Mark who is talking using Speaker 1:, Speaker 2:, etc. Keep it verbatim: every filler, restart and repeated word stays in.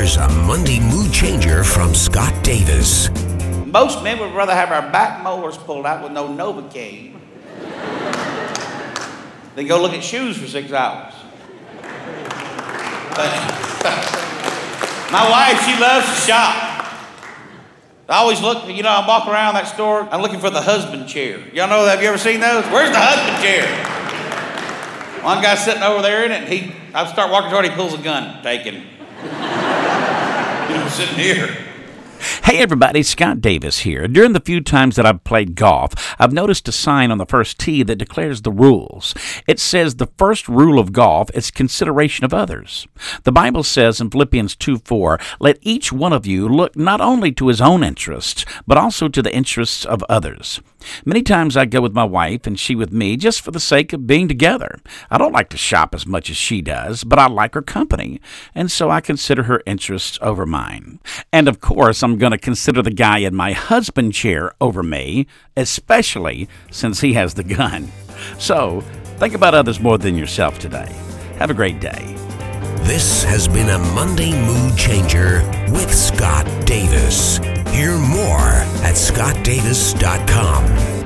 Speaker 1: Here's a Monday mood changer from Scott Davis.
Speaker 2: Most men would rather have our back molars pulled out with no Novocaine than go look at shoes for six hours. But my wife, she loves to shop. I always look, you know, I walk around that store, I'm looking for the husband chair. Y'all know that? Have you ever seen those? Where's the husband chair? One guy's sitting over there in it, and he, I start walking toward him, he pulls a gun, taking. You know, sitting here.
Speaker 3: Hey everybody, Scott Davis here. During the few times that I've played golf, I've noticed a sign on the first tee that declares the rules. It says the first rule of golf is consideration of others. The Bible says in Philippians two four, let each one of you look not only to his own interests, but also to the interests of others. Many times I go with my wife and she with me just for the sake of being together. I don't like to shop as much as she does, but I like her company, and so I consider her interests over mine. And of course, I'm going to consider the guy in my husband chair over me, especially since he has the gun. So, think about others more than yourself today. Have a great day.
Speaker 1: This has been a Monday Mood Changer with Scott Davis. Hear more at scott davis dot com.